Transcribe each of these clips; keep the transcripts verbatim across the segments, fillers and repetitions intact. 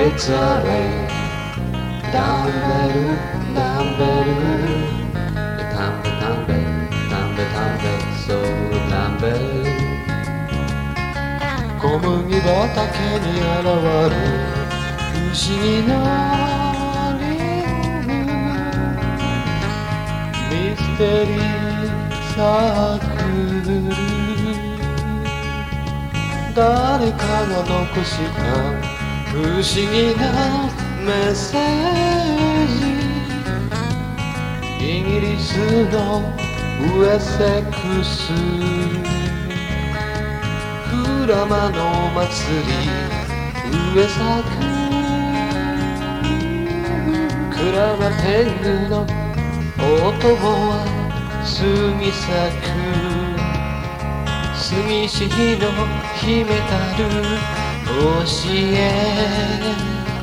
鉄アレイダンベルダンベルタンベタンベタンベタンベそうダンベル小麦畑に現る不思議なリングミステリーサークル誰かが残した不思議なメッセージイギリスのウエセックス鞍馬の祭り上作鞍馬天狗の音は過ぎ咲く杉市の秘めたる教え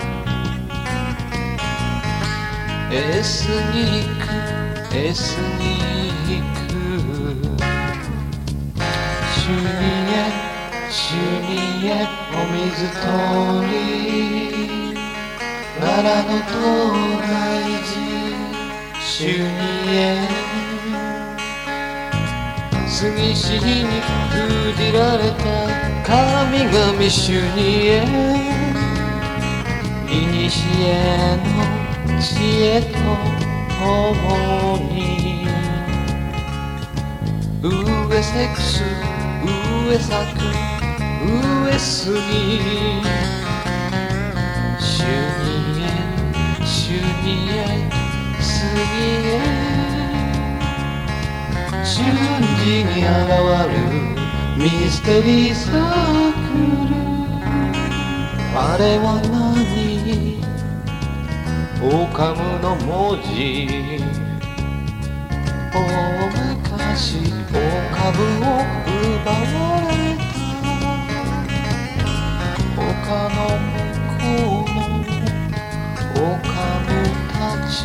エスニックエスニック主任へ主任へお水取り奈良の東大寺主任へ杉市に封じられた神々主にへいにしえの知恵と共に上セックス上作上杉主にへ主にへ杉へ瞬時に現るミステリーサークルあれは何オカムの文字大昔オカムを奪われた丘の向こうのオカムたち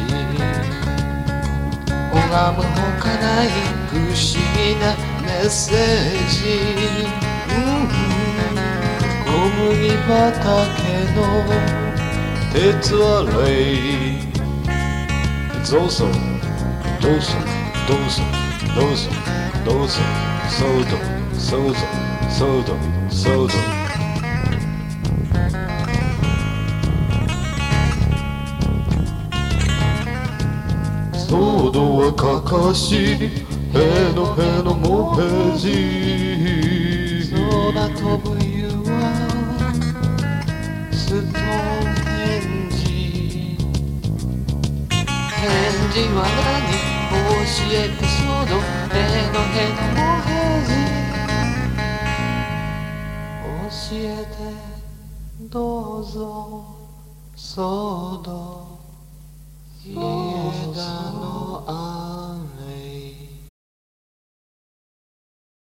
拝むほかない不思議なメッセージ、うん、小麦畑の鉄アレイどうぞどうぞどうぞどうぞどうぞそうぞそうぞそうぞそうぞソードはかかしへのへのもへじ空飛ぶ湯はストーンヘンジ返事は何教えてソードへのへのもへじ教えてどうぞソード